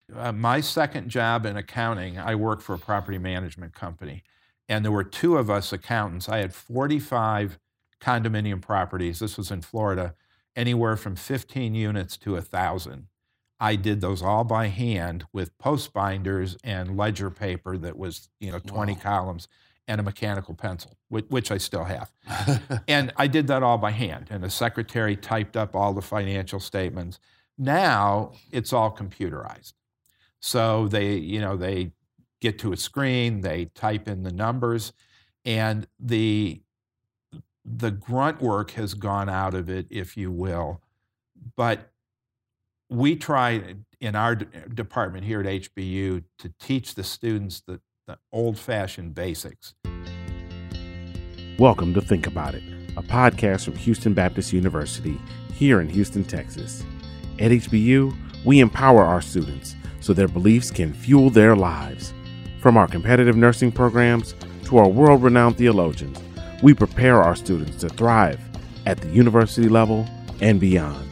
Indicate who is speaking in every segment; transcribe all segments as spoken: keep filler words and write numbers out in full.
Speaker 1: uh, my second job in accounting, I worked for a property management company, and there were two of us accountants. I had forty-five condominium properties. This was in Florida, anywhere from fifteen units to one thousand. I did those all by hand with post binders and ledger paper that was, you know, twenty
Speaker 2: Wow.
Speaker 1: columns and a mechanical pencil, which, which I still have. And I did that all by hand, and the secretary typed up all the financial statements. Now it's all computerized. So they, you know, they get to a screen, they type in the numbers, and the the grunt work has gone out of it, if you will. But we try in our d- department here at H B U to teach the students the, the old-fashioned basics.
Speaker 3: Welcome to Think About It, a podcast from Houston Baptist University here in Houston, Texas. At H B U, we empower our students so their beliefs can fuel their lives. From our competitive nursing programs to our world-renowned theologians, we prepare our students to thrive at the university level and beyond.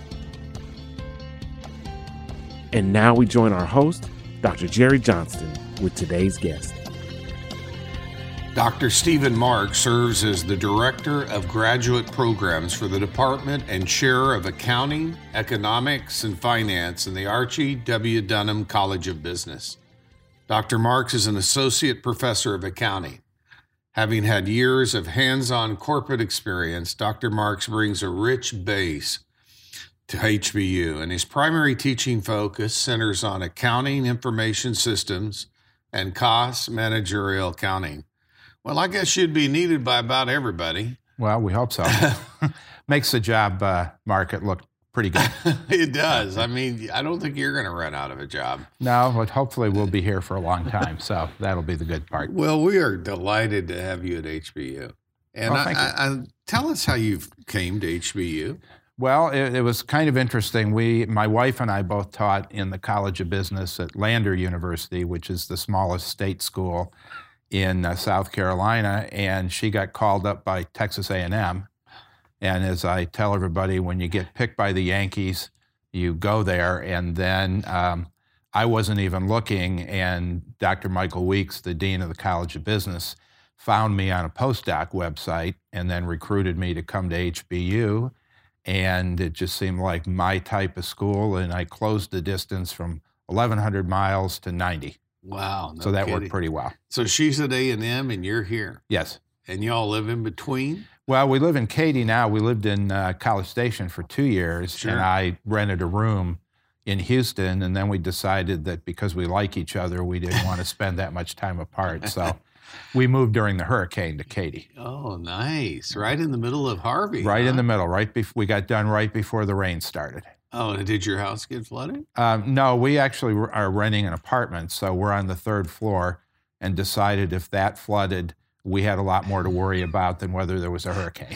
Speaker 3: And now we join our host, Doctor Jerry Johnston, with today's guest.
Speaker 2: Doctor Stephen Mark serves as the Director of Graduate Programs for the Department and Chair of Accounting, Economics, and Finance in the Archie W. Dunham College of Business. Doctor Marks is an Associate Professor of Accounting. Having had years of hands-on corporate experience, Doctor Marks brings a rich base to H B U, and his primary teaching focus centers on accounting, information systems, and cost managerial accounting. Well, I guess you'd be needed by about everybody.
Speaker 1: Well, we hope so. Makes the job uh, market look pretty good.
Speaker 2: It does. I mean, I don't think you're going to run out of a job.
Speaker 1: No, but hopefully we'll be here for a long time, so that'll be the good part.
Speaker 2: Well, we are delighted to have you at H B U. And
Speaker 1: Well,
Speaker 2: I,
Speaker 1: thank you.
Speaker 2: I, I, tell us how you came to H B U.
Speaker 1: Well, it, it was kind of interesting. We, my wife and I both taught in the College of Business at Lander University, which is the smallest state school in uh, South Carolina, and she got called up by Texas A and M. And as I tell everybody, when you get picked by the Yankees, you go there. And then um, I wasn't even looking, and Doctor Michael Weeks, the dean of the College of Business, found me on a postdoc website and then recruited me to come to H B U. And it just seemed like my type of school, and I closed the distance from eleven hundred miles to ninety.
Speaker 2: Wow. No
Speaker 1: So that
Speaker 2: kidding.
Speaker 1: worked pretty well.
Speaker 2: So she's at A and M and you're here.
Speaker 1: Yes.
Speaker 2: And y'all live in between?
Speaker 1: Well, we live in Katy now. We lived in uh, College Station for two years,
Speaker 2: Sure.
Speaker 1: and I rented a room in Houston, and then we decided that because we like each other, we didn't want to spend that much time apart. So we moved during the hurricane to Katy.
Speaker 2: Oh, nice. Right in the middle of Harvey.
Speaker 1: Right
Speaker 2: huh?
Speaker 1: in the middle, right before we got done right before the rain started.
Speaker 2: Oh, and did your house get flooded?
Speaker 1: Um, no, we actually are renting an apartment, so we're on the third floor, and decided if that flooded, we had a lot more to worry about than whether there was a hurricane.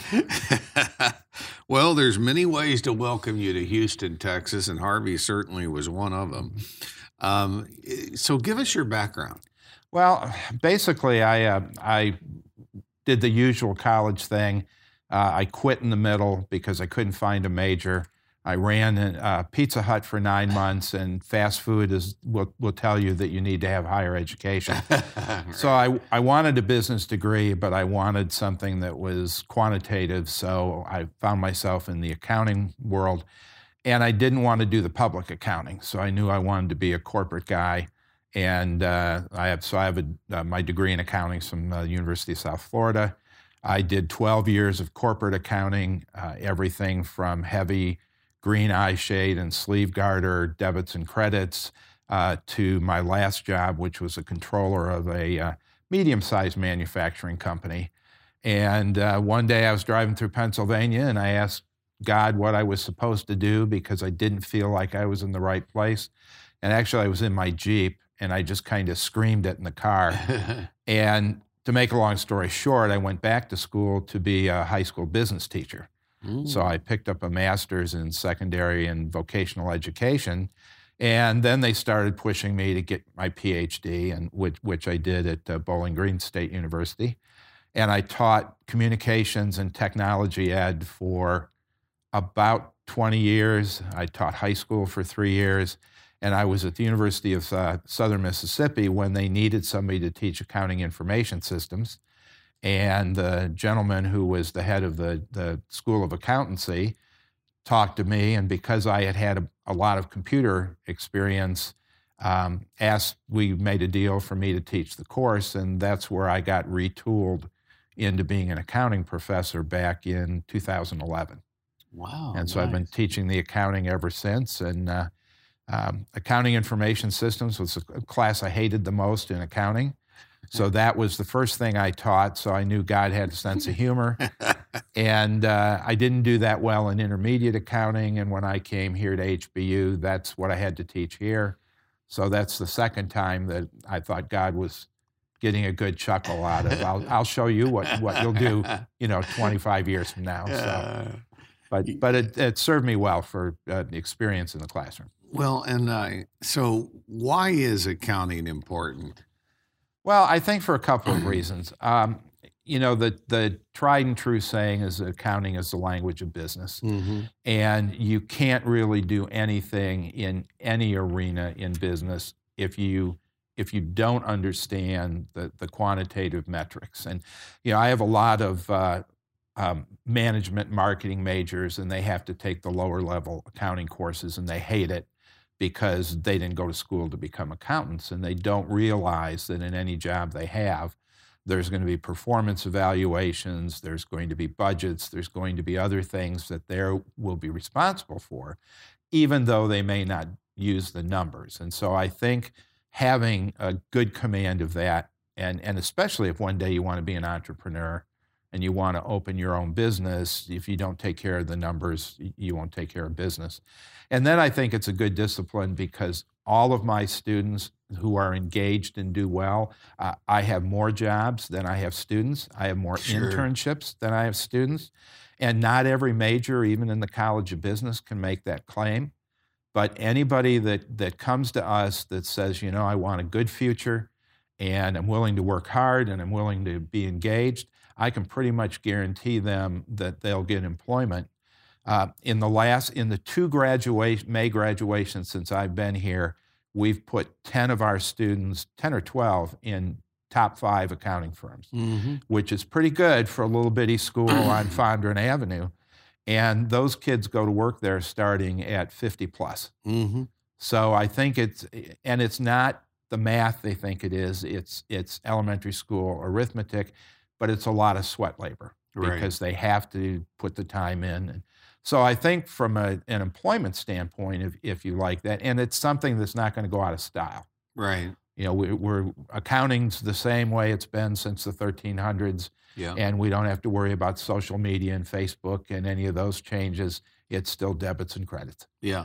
Speaker 2: Well, there's many ways to welcome you to Houston, Texas, and Harvey certainly was one of them. Um, so give us your background.
Speaker 1: Well, basically, I uh, I did the usual college thing. Uh, I quit in the middle because I couldn't find a major. I ran a uh, Pizza Hut for nine months, and fast food is will will tell you that you need to have higher education. So I I wanted a business degree, but I wanted something that was quantitative. So I found myself in the accounting world, and I didn't want to do the public accounting. So I knew I wanted to be a corporate guy. And uh, I have so I have a, uh, my degree in accounting from the University of South Florida. I did twelve years of corporate accounting, uh, everything from heavy green eye shade and sleeve garter debits and credits uh, to my last job, which was a controller of a uh, medium-sized manufacturing company. And uh, one day I was driving through Pennsylvania, and I asked God what I was supposed to do because I didn't feel like I was in the right place. And actually, I was in my Jeep, and I just kind of screamed it in the car. And to make a long story short, I went back to school to be a high school business teacher.
Speaker 2: Mm.
Speaker 1: So I picked up a master's in secondary and vocational education, and then they started pushing me to get my P H D, and which, which I did at uh, Bowling Green State University. And I taught communications and technology ed for about twenty years. I taught high school for three years. And I was at the University of uh, Southern Mississippi when they needed somebody to teach accounting information systems. And the gentleman who was the head of the, the School of Accountancy talked to me, and because I had had a, a lot of computer experience, um, asked, we made a deal for me to teach the course, and that's where I got retooled into being an accounting professor back in two thousand eleven.
Speaker 2: Wow.
Speaker 1: And so
Speaker 2: nice.
Speaker 1: I've been teaching the accounting ever since, and uh, um, accounting information systems was a class I hated the most in accounting. So that was the first thing I taught, so I knew God had a sense of humor. And uh, I didn't do that well in intermediate accounting, and when I came here to H B U, that's what I had to teach here. So that's the second time that I thought God was getting a good chuckle out of. I'll, I'll show you what, what you'll do, you know, twenty-five years from now. So, but but it, it served me well for uh, the experience in the classroom.
Speaker 2: Well, and uh, so why is accounting important?
Speaker 1: Well, I think for a couple of reasons. Um, you know, the, the tried and true saying is that accounting is the language of business.
Speaker 2: Mm-hmm.
Speaker 1: And you can't really do anything in any arena in business if you if you don't understand the, the quantitative metrics. And, you know, I have a lot of uh, um, management marketing majors, and they have to take the lower level accounting courses, and they hate it, because they didn't go to school to become accountants, and they don't realize that in any job they have, there's going to be performance evaluations, there's going to be budgets, there's going to be other things that they will be responsible for, even though they may not use the numbers. And so I think having a good command of that, and, and especially if one day you want to be an entrepreneur and you want to open your own business, if you don't take care of the numbers, you won't take care of business. And then I think it's a good discipline because all of my students who are engaged and do well, uh, I have more jobs than I have students. I have more
Speaker 2: Sure.
Speaker 1: internships than I have students. And not every major, even in the College of Business, can make that claim. But anybody that, that comes to us that says, you know, I want a good future and I'm willing to work hard and I'm willing to be engaged, I can pretty much guarantee them that they'll get employment. Uh, in the last, in the two graduation, May graduations since I've been here, we've put ten of our students, ten or twelve, in top five accounting firms,
Speaker 2: Mm-hmm.
Speaker 1: which is pretty good for a little bitty school on Fondren Avenue. And those kids go to work there starting at fifty plus.
Speaker 2: Mm-hmm.
Speaker 1: So I think it's, and it's not the math they think it is, it's, it's elementary school arithmetic, but it's a lot of sweat labor
Speaker 2: Right.
Speaker 1: because they have to put the time in. And so I think from a, an employment standpoint, if, if you like that, and it's something that's not going to go out of style.
Speaker 2: Right.
Speaker 1: You know, we, we're accounting's the same way it's been since the thirteen hundreds,
Speaker 2: Yeah.
Speaker 1: and we don't have to worry about social media and Facebook and any of those changes. It's still debits and credits.
Speaker 2: Yeah.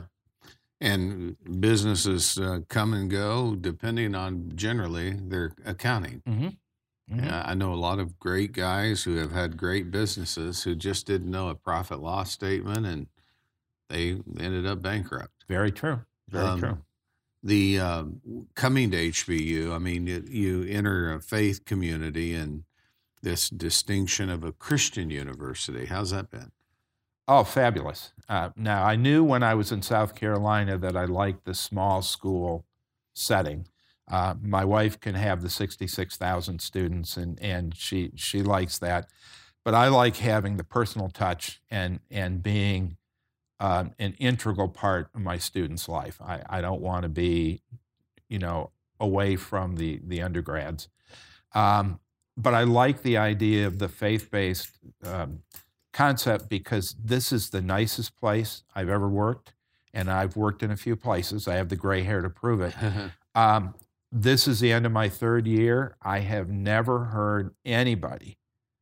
Speaker 2: And businesses uh, come and go depending on generally their accounting.
Speaker 1: Mm-hmm. Mm-hmm.
Speaker 2: Yeah, I know a lot of great guys who have had great businesses who just didn't know a profit loss statement, and they ended up bankrupt.
Speaker 1: Very true. Very
Speaker 2: Um,
Speaker 1: true.
Speaker 2: The uh, coming to H B U, I mean, you, you enter a faith community and this distinction of a Christian university. How's that been?
Speaker 1: Oh, fabulous. Uh, now, I knew when I was in South Carolina that I liked the small school setting. Uh, my wife can have the sixty-six thousand students, and, and she she likes that. But I like having the personal touch and, and being uh, an integral part of my students' life. I, I don't want to be, you know, away from the, the undergrads. Um, but I like the idea of the faith-based um, concept because this is the nicest place I've ever worked, and I've worked in a few places. I have the gray hair to prove it. Um, this is the end of my third year. I have never heard anybody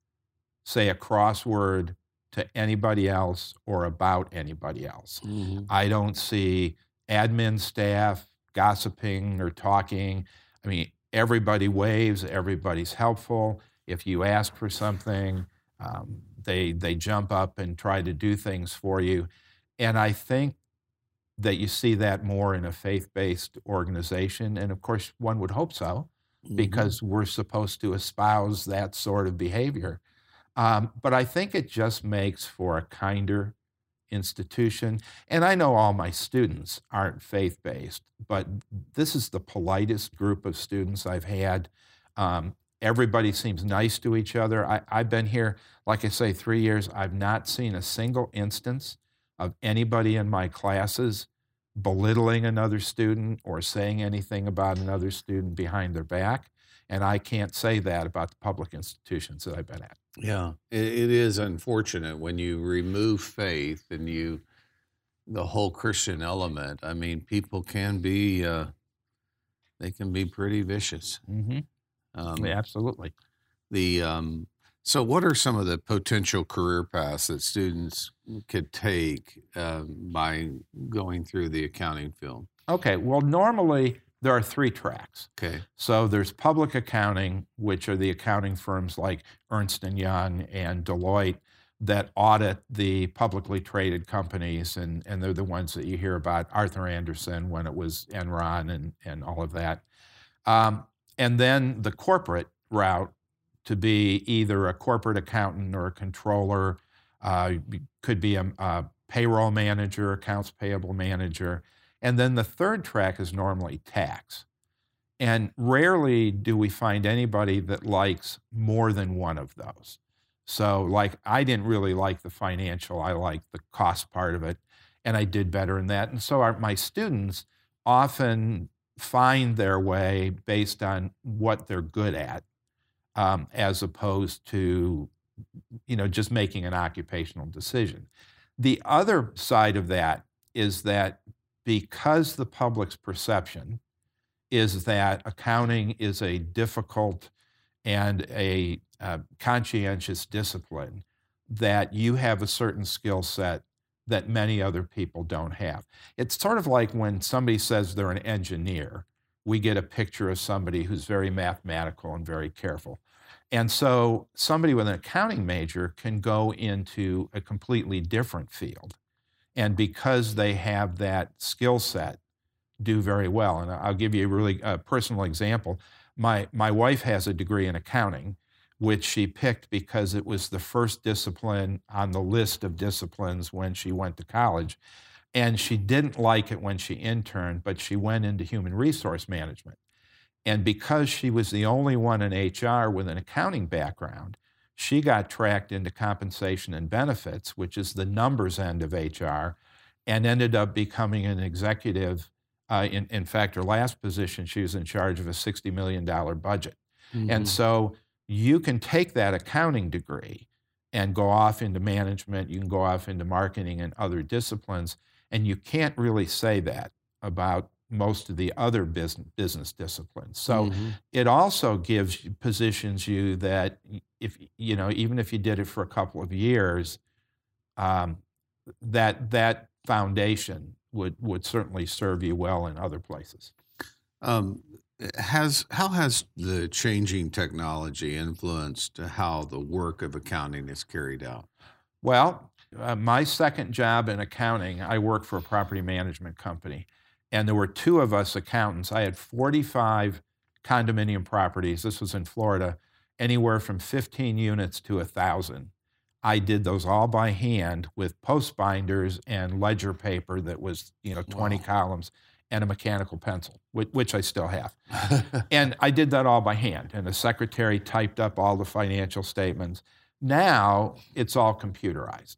Speaker 1: say a cross word to anybody else or about anybody else.
Speaker 2: Mm-hmm.
Speaker 1: I don't see admin staff gossiping or talking. I mean, everybody waves, everybody's helpful. If you ask for something, um, they they jump up and try to do things for you. And I think that you see that more in a faith-based organization. And of course, one would hope so, because we're supposed to espouse that sort of behavior. Um, but I think it just makes for a kinder institution. And I know all my students aren't faith-based, but this is the politest group of students I've had. Um, everybody seems nice to each other. I, I've been here, like I say, three years. I've not seen a single instance of anybody in my classes belittling another student or saying anything about another student behind their back. And I can't say that about the public institutions that I've been at.
Speaker 2: Yeah, it, it is unfortunate when you remove faith and you, the whole Christian element. I mean, people can be, uh, they can be pretty vicious.
Speaker 1: Mm-hmm.
Speaker 2: Um,
Speaker 1: Yeah, absolutely.
Speaker 2: The um, so, what are some of the potential career paths that students could take uh, by going through the accounting field?
Speaker 1: Okay, well, normally there are three tracks.
Speaker 2: Okay.
Speaker 1: So there's public accounting, which are the accounting firms like Ernst and Young and Deloitte that audit the publicly traded companies, and, and they're the ones that you hear about, Arthur Andersen when it was Enron and, and all of that. Um, and then the corporate route, to be either a corporate accountant or a controller, uh, could be a, a payroll manager, accounts payable manager. And then the third track is normally tax. And rarely do we find anybody that likes more than one of those. So like, I didn't really like the financial, I liked the cost part of it, and I did better in that. And so our, my students often find their way based on what they're good at, um, as opposed to, you know, just making an occupational decision. The other side of that is that because the public's perception is that accounting is a difficult and a uh, conscientious discipline, that you have a certain skill set that many other people don't have. It's sort of like when somebody says they're an engineer, we get a picture of somebody who's very mathematical and very careful. And so somebody with an accounting major can go into a completely different field. And because they have that skill set, do very well. And I'll give you a really uh, personal example. My, my wife has a degree in accounting, which she picked because it was the first discipline on the list of disciplines when she went to college. And she didn't like it when she interned, but she went into human resource management. And because she was the only one in H R with an accounting background, she got tracked into compensation and benefits, which is the numbers end of H R, and ended up becoming an executive. Uh, in, in fact, her last position, she was in charge of a sixty million dollars budget. Mm-hmm. And so you can take that accounting degree and go off into management, you can go off into marketing and other disciplines, and you can't really say that about most of the other business, business disciplines. So mm-hmm. it also gives, positions you that if, you know, even if you did it for a couple of years, um, that that foundation would, would certainly serve you well in other places.
Speaker 2: Um, has how has the changing technology influenced how the work of accounting is carried out?
Speaker 1: Well, uh, my second job in accounting, I worked for a property management company, and there were two of us accountants. I had forty-five condominium properties. This was in Florida, anywhere from fifteen units to one thousand. I did those all by hand with post binders and ledger paper that was, you know, twenty wow. columns and a mechanical pencil, which, which I still have. And I did that all by hand, and the secretary typed up all the financial statements. Now it's all computerized.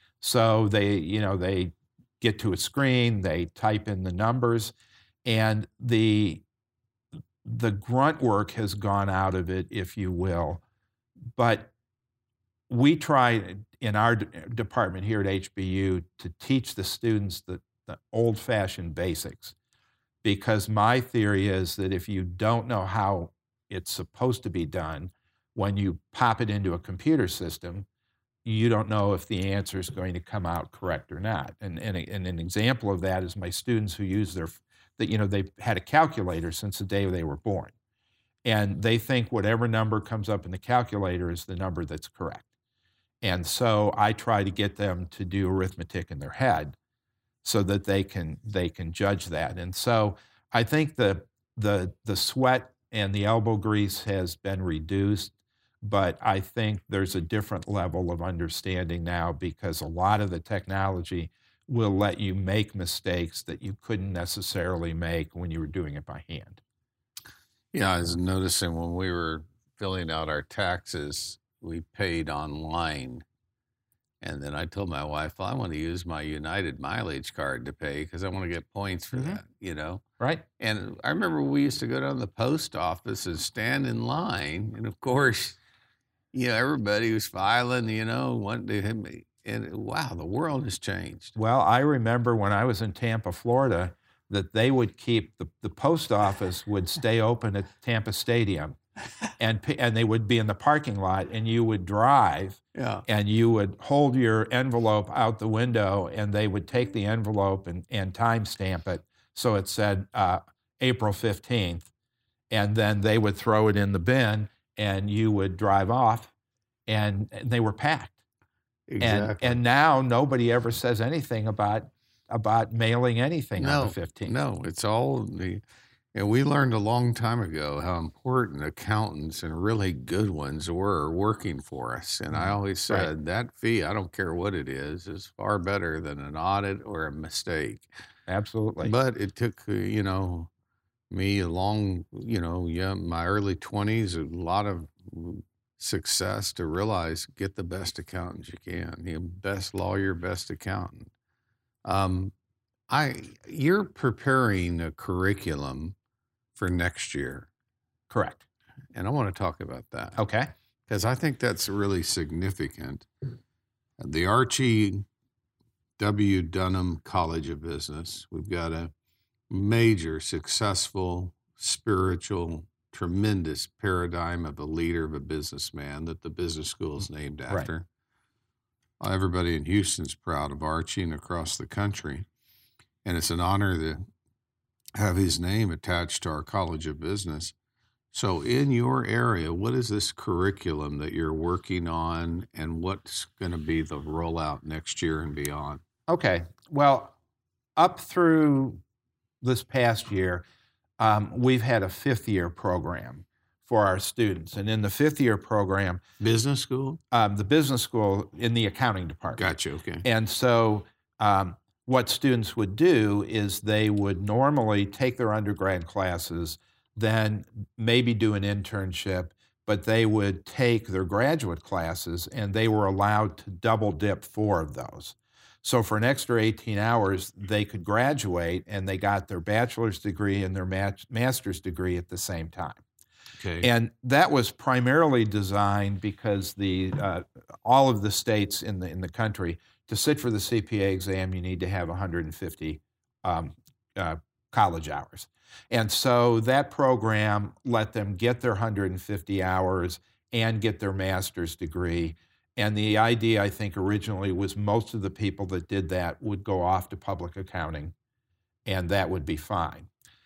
Speaker 1: So they, you know, they get to a screen, they type in the numbers, and the the grunt work has gone out of it, if you will. But we try in our de- department here at H B U to teach the students the, the old-fashioned basics, because my theory is that if you don't know how it's supposed to be done, when you pop it into a computer system, you don't know if the answer is going to come out correct or not. And, and, and an example of that is my students who use their, that you know, they've had a calculator since the day they were born. And they think whatever number comes up in the calculator is the number that's correct. And so I try to get them to do arithmetic in their head so that they can they can judge that. And so I think the the the sweat and the elbow grease has been reduced. But I think there's a different level of understanding now because a lot of the technology will let you make mistakes that you couldn't necessarily make when you were doing it by hand.
Speaker 2: Yeah, I was noticing when we were filling out our taxes, we paid online. And then I told my wife, well, I want to use my United mileage card to pay because I want to get points for
Speaker 1: Mhm.
Speaker 2: that, you know?
Speaker 1: Right.
Speaker 2: And I remember we used to go down to the post office and stand in line. And of course, you know, everybody was filing, you know, wanted to hit me. And wow, the world has changed.
Speaker 1: Well, I remember when I was in Tampa, Florida, that they would keep the, the post office would stay open at Tampa Stadium, and p- and they would be in the parking lot, and you would drive,
Speaker 2: Yeah.
Speaker 1: and you would hold your envelope out the window, and they would take the envelope and and timestamp it so it said uh, April fifteenth, and then they would throw it in the bin, and you would drive off, and, and they were packed.
Speaker 2: Exactly.
Speaker 1: And and now nobody ever says anything about about mailing anything on
Speaker 2: no,
Speaker 1: the fifteenth.
Speaker 2: no, it's all the, and we learned a long time ago how important accountants and really good ones were working for us. And I always
Speaker 1: Right.
Speaker 2: said that fee, I don't care what it is, is far better than an audit or a mistake.
Speaker 1: Absolutely.
Speaker 2: But it took, uh, you know, me a long, you know, yeah, my early twenties, a lot of success to realize get the best accountant you can, the best lawyer, best accountant. Um, I you're preparing a curriculum for next year,
Speaker 1: Correct.
Speaker 2: and I want to talk about that
Speaker 1: Okay.
Speaker 2: because I think that's really significant. The Archie W. Dunham College of Business, we've got a major, successful, spiritual, tremendous paradigm of a leader, of a businessman that the business school is named
Speaker 1: Right.
Speaker 2: after. Everybody in Houston's proud of Archie and across the country. And it's an honor to have his name attached to our College of Business. So in your area, what is this curriculum that you're working on and what's going to be the rollout next year and beyond?
Speaker 1: Okay. Well, up through this past year, um, we've had a fifth year program for our students. And in the fifth year program,
Speaker 2: Business school?
Speaker 1: um, the business school in the accounting department.
Speaker 2: Gotcha. Okay.
Speaker 1: And so um, what students would do is they would normally take their undergrad classes, then maybe do an internship, but they would take their graduate classes and they were allowed to double dip four of those. So for an extra eighteen hours, they could graduate and they got their bachelor's degree and their ma- master's degree at the same time.
Speaker 2: Okay.
Speaker 1: And that was primarily designed because the uh, all of the states in the in the country, to sit for the C P A exam, you need to have one hundred fifty um, uh, college hours. And so that program let them get their one hundred fifty hours and get their master's degree. And the idea, I think, originally was most of the people that did that would go off to public accounting, and that would be fine.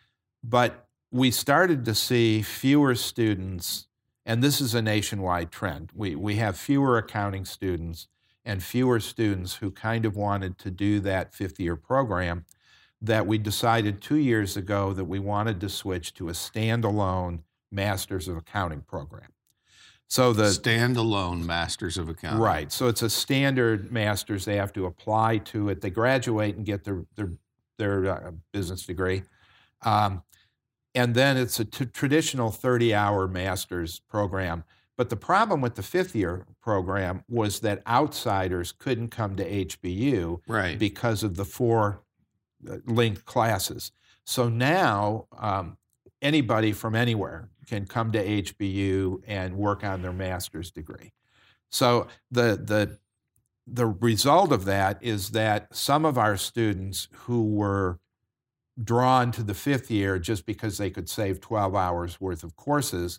Speaker 1: But we started to see fewer students, and this is a nationwide trend. We, we have fewer accounting students and fewer students who kind of wanted to do that fifth year program, that we decided two years ago that we wanted to switch to a standalone Masters of Accounting program. So the
Speaker 2: standalone Masters of Accounting.
Speaker 1: Right. So it's a standard master's. They have to apply to it. They graduate and get their their, their uh, business degree. Um, and then it's a t- traditional thirty-hour master's program. But the problem with the fifth-year program was that outsiders couldn't come to H B U
Speaker 2: Right.
Speaker 1: because of the four uh, linked classes. So now um, anybody from anywhere can come to H B U and work on their master's degree. So the the the result of that is that some of our students who were drawn to the fifth year just because they could save twelve hours worth of courses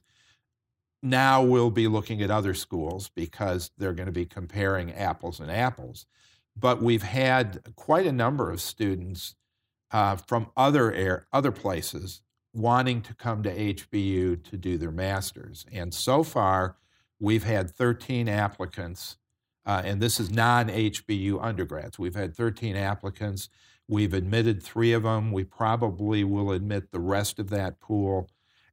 Speaker 1: now will be looking at other schools because they're going to be comparing apples and apples. But we've had quite a number of students uh, from other air, other places wanting to come to H B U to do their master's. And so far, we've had thirteen applicants, uh, and this is non-H B U undergrads. We've had thirteen applicants. We've admitted three of them. We probably will admit the rest of that pool.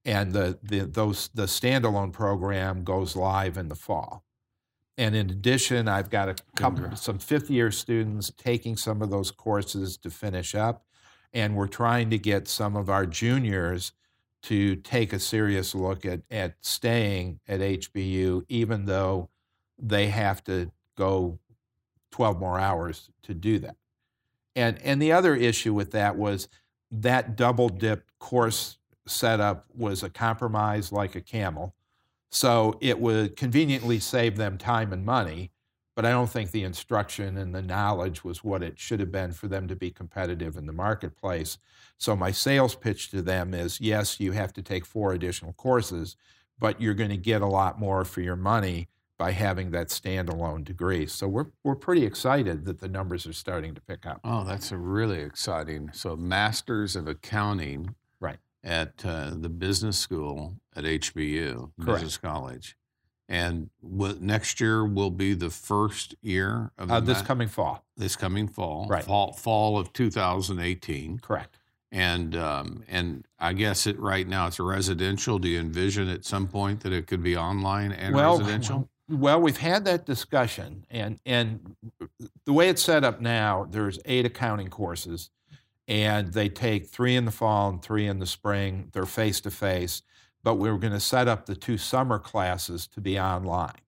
Speaker 1: And the, the, those, the standalone program goes live in the fall. And in addition, I've got a couple, some fifth-year students taking some of those courses to finish up, and we're trying to get some of our juniors to take a serious look at, at staying at H B U, even though they have to go twelve more hours to do that. And, and the other issue with that was that double-dipped course setup was a compromise like a camel. So it would conveniently save them time and money, but I don't think the instruction and the knowledge was what it should have been for them to be competitive in the marketplace. So my sales pitch to them is, yes, you have to take four additional courses, but you're going to get a lot more for your money by having that standalone degree. So we're we're pretty excited that the numbers are starting to pick up.
Speaker 2: Oh, that's a really exciting. So Masters of Accounting
Speaker 1: right.
Speaker 2: at uh, the business school at H B U,
Speaker 1: Correct.
Speaker 2: Business College. And what, next year will be the first year of the
Speaker 1: Uh, this
Speaker 2: ma-
Speaker 1: coming fall.
Speaker 2: this coming fall,
Speaker 1: Right.
Speaker 2: fall, fall of two thousand eighteen.
Speaker 1: Correct.
Speaker 2: And um, and I guess it right now it's a residential. Do you envision at some point that it could be online and
Speaker 1: well,
Speaker 2: residential?
Speaker 1: Well, we've had that discussion, and and the way it's set up now, there's eight accounting courses, and they take three in the fall and three in the spring. They're face to face, but we were going to set up the two summer classes to be online.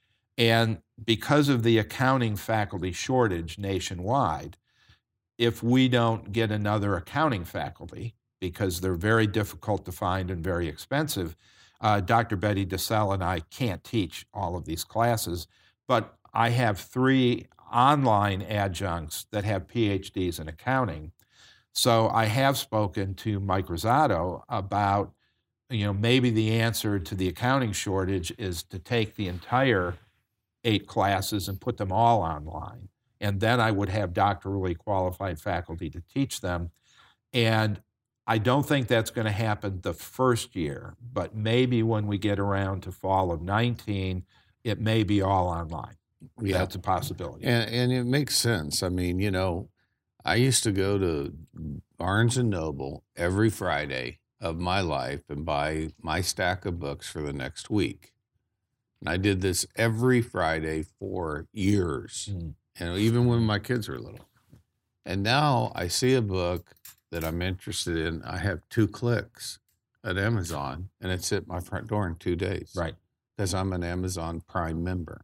Speaker 1: And because of the accounting faculty shortage nationwide, if we don't get another accounting faculty, because they're very difficult to find and very expensive, uh, Doctor Betty DeSalle and I can't teach all of these classes, but I have three online adjuncts that have P H Ds in accounting. So I have spoken to Mike Rosato about, you know, maybe the answer to the accounting shortage is to take the entire eight classes and put them all online. And then I would have doctorally qualified faculty to teach them. And I don't think that's going to happen the first year, but maybe when we get around to fall of nineteen, it may be all online.
Speaker 2: Yeah.
Speaker 1: That's a possibility.
Speaker 2: And, and it makes sense. I mean, you know, I used to go to Barnes and Noble every Friday of my life and buy my stack of books for the next week. And I did this every Friday for years,
Speaker 1: Mm.
Speaker 2: and even when my kids were little. And now I see a book that I'm interested in. I have two clicks at Amazon, and it's at my front door in two days.
Speaker 1: Right.
Speaker 2: Because I'm an Amazon Prime member.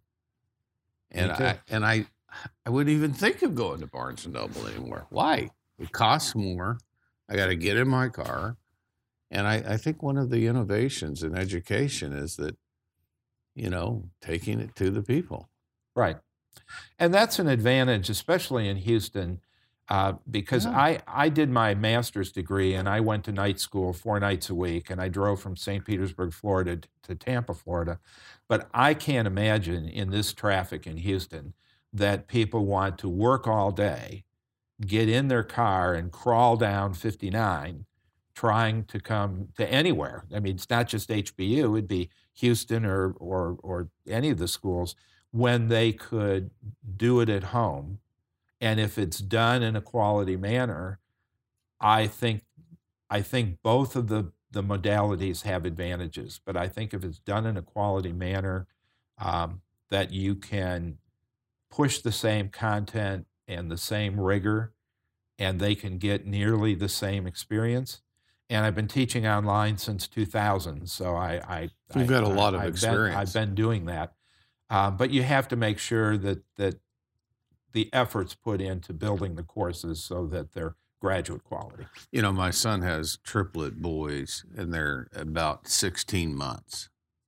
Speaker 2: And
Speaker 1: Me too.
Speaker 2: I and I I wouldn't even think of going to Barnes and Noble anymore. Why? It costs more. I got to get in my car. And I, I think one of the innovations in education is that, you know, taking it to the people.
Speaker 1: Right. And that's an advantage, especially in Houston, uh, because
Speaker 2: Yeah.
Speaker 1: I, I did my master's degree and I went to night school four nights a week, and I drove from Saint Petersburg, Florida to, to Tampa, Florida. But I can't imagine in this traffic in Houston that people want to work all day, get in their car and crawl down fifty-nine trying to come to anywhere. I mean, it's not just H B U, it'd be Houston or, or, or any of the schools, when they could do it at home. And if it's done in a quality manner, I think I think both of the, the modalities have advantages. But I think if it's done in a quality manner, um, that you can push the same content and the same rigor, and they can get nearly the same experience. And I've been teaching online since two thousand, so I, I
Speaker 2: You've got a
Speaker 1: I-
Speaker 2: lot of
Speaker 1: I've
Speaker 2: experience.
Speaker 1: Been, I've been doing that, uh, but you have to make sure that that the efforts put into building the courses so that they're graduate quality.
Speaker 2: You know, my son has triplet boys, and they're about sixteen months.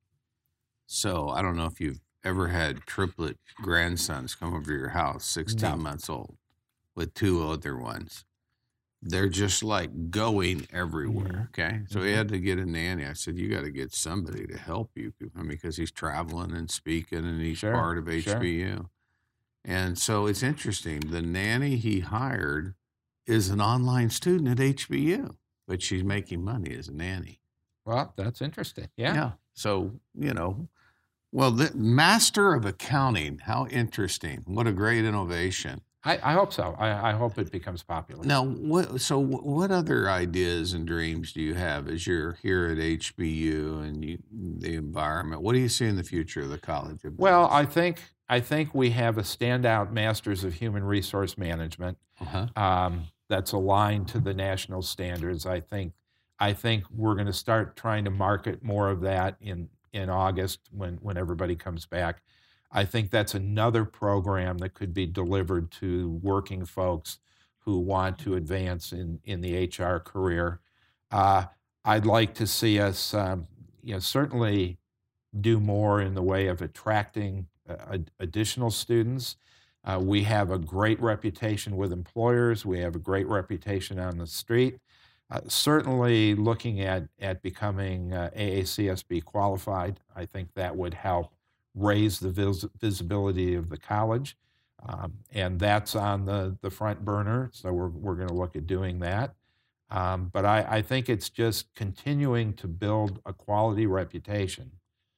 Speaker 2: So I don't know if you've ever had triplet grandsons come over to your house, sixteen
Speaker 1: No.
Speaker 2: months old, with two other ones. They're just like going everywhere. Okay. So he
Speaker 1: Mhm.
Speaker 2: had to get a nanny. I said, you got to get somebody to help you. I mean, because he's traveling and speaking and he's
Speaker 1: Sure,
Speaker 2: part of
Speaker 1: sure.
Speaker 2: H B U. And so it's interesting. The nanny he hired is an online student at H B U, but she's making money as a nanny.
Speaker 1: Well, that's interesting. Yeah.
Speaker 2: So, you know, well, the Master of Accounting, how interesting. What a great innovation.
Speaker 1: I, I hope so. I, I hope it becomes popular.
Speaker 2: Now, what, so what other ideas and dreams do you have as you're here at H B U and you, the environment? What do you see in the future of the College of Business?
Speaker 1: Well, I think I think we have a standout Masters of Human Resource Management uh-huh. um, that's aligned to the national standards. I think I think we're going to start trying to market more of that in in August when when everybody comes back. I think that's another program that could be delivered to working folks who want to advance in, in the H R career. Uh, I'd like to see us, um, you know, certainly do more in the way of attracting uh, additional students. Uh, we have a great reputation with employers. We have a great reputation on the street. Uh, certainly looking at, at becoming uh, A A C S B qualified, I think that would help raise the vis- visibility of the college, um, and that's on the, the front burner, so we're, we're going to look at doing that. Um, but I, I think it's just continuing to build a quality reputation,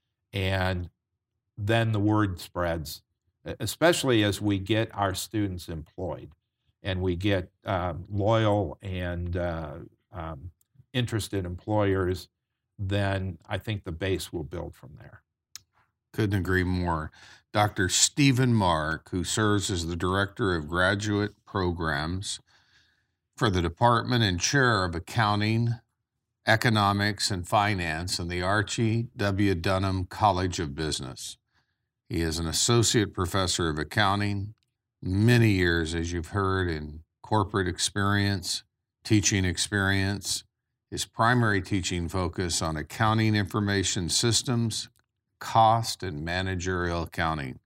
Speaker 1: and then the word spreads, especially as we get our students employed and we get uh, loyal and uh, um, interested employers, then I think the base will build from there.
Speaker 2: Couldn't agree more. Doctor Stephen Mark, who serves as the Director of Graduate Programs for the Department and Chair of Accounting, Economics, and Finance in the Archie W. Dunham College of Business. He is an Associate Professor of Accounting, many years, as you've heard, in corporate experience, teaching experience. His primary teaching focus on accounting information systems, cost, and managerial accounting.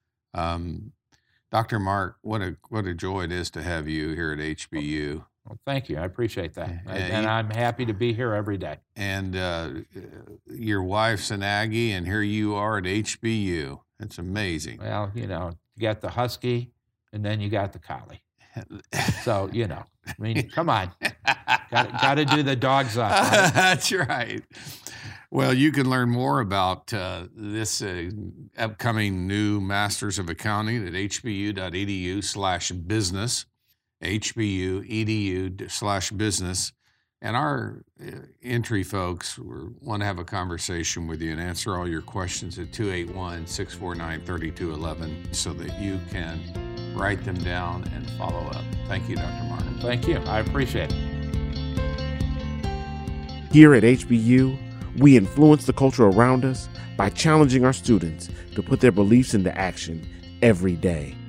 Speaker 2: Um, Doctor Mark, what a what a joy it is to have you here at H B U.
Speaker 1: Well, thank you. I appreciate that.
Speaker 2: And,
Speaker 1: and
Speaker 2: you,
Speaker 1: I'm happy to be here every day.
Speaker 2: And uh, your wife's an Aggie, and here you are at H B U. It's amazing.
Speaker 1: Well, you know, you got the Husky, and then you got the Collie. So, you know, I mean, come on. Got, got to do the dogs up. Right?
Speaker 2: That's right. Well, you can learn more about uh, this uh, upcoming new Masters of Accounting at hbu.edu slash business, hbu.edu slash business. And our uh, entry folks want to have a conversation with you and answer all your questions at two eight one, six four nine, three two one one so that you can write them down and follow up. Thank you, Doctor Martin.
Speaker 1: Thank you. I appreciate it.
Speaker 3: Here at H B U, we influence the culture around us by challenging our students to put their beliefs into action every day.